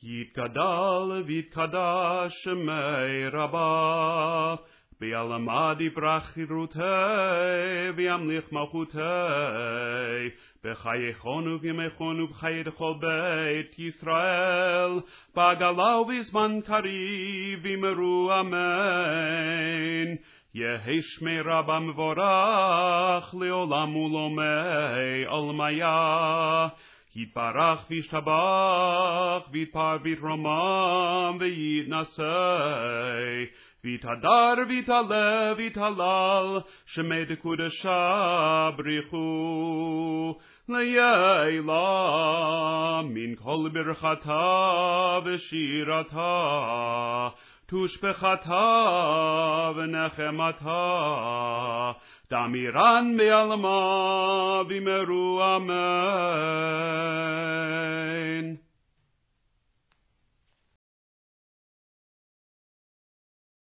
יתגדל ויתקדש שמי רבה, בעלמא יפרח חירותי, וימליך מלכותי, בחייכון ובימיכון ובחיי כל בית ישראל, בגלה ובזמן קריב אמרו אמן. יהי שמי רבה מבורך לעולם ולעולמי עלמיה. יתברך וישתבח ויתפאר ויתרומם ויתנשא ויתהדר ויתעלה ויתהלל שמי דקודשה בריחו לעילא מן כל ברכתה ושירתה תושבחתה ונחמתה דמירן בעלמא ואמרו אמן.